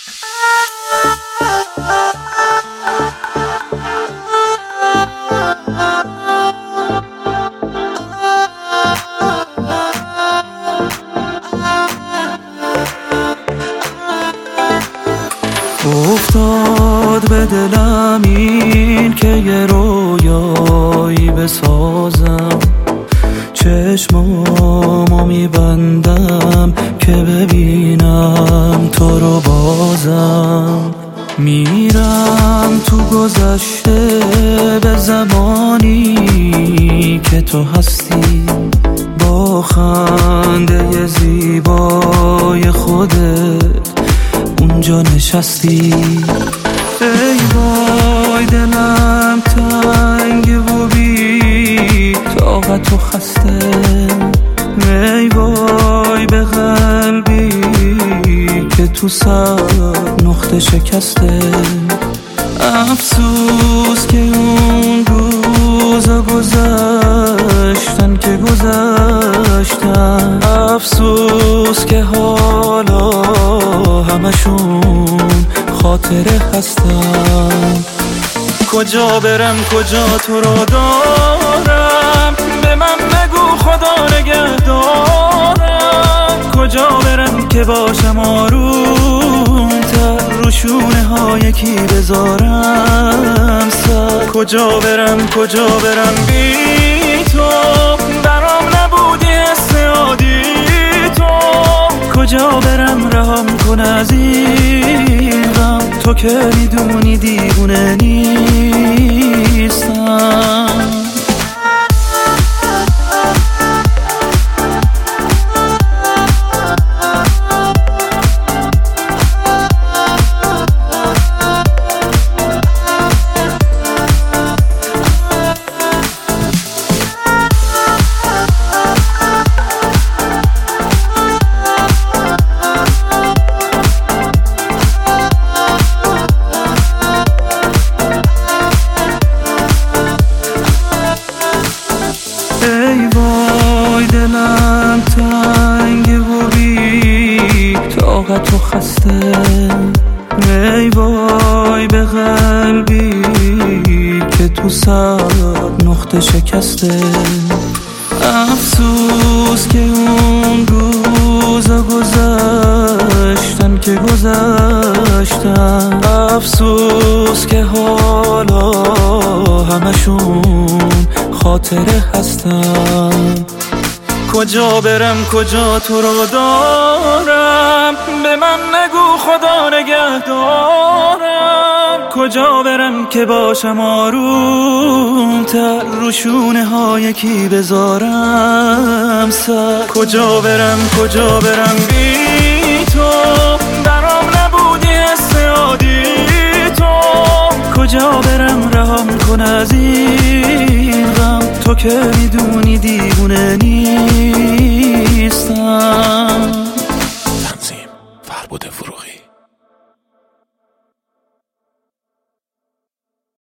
افتاد به دلم این که یه رویایی بسازم، چشمامو میبندم که ببینم تو رو بازم. میرم تو گذشته به زمانی که تو هستی، با خنده زیبای خودت اونجا نشستی. ای وای دلم تنگ و بی طاقت و خسته، ای وای به قلبی که تو صد نقطه شکسته. افسوس که اون روزا گذشتن که گذشتن، افسوس که حالا همشون خاطره هستن. کجا برم کجا تو رو دارم، به من بگو خدا نگهدارم. کجا برم که باشم آروم‌تر، رو شونه ها یکی بذارم سر. کجا برم بی تو، برام نبودی حس عادی تو. کجا برم رهام کن از این غم، تو که میدونی دیوونه نیستم. ای وای دلم تنگ و بی طاقت و خسته، ای وای به قلبی که تو صد نقطه شکسته. افسوس که اون روزا گذشتن که گذشتن، افسوس که حالا همشون خاطره هستن. کجا برم کجا تو رو دارم، به من نگو خدا نگهدارم. کجا برم که باشم آروم‌تر، رو شونه ها یکی بذارم سر. کجا برم بی تو، برام نبودی حس عادی تو. کجا برم رهام کن از این غم، تو که میدونی دیوونه نیستم.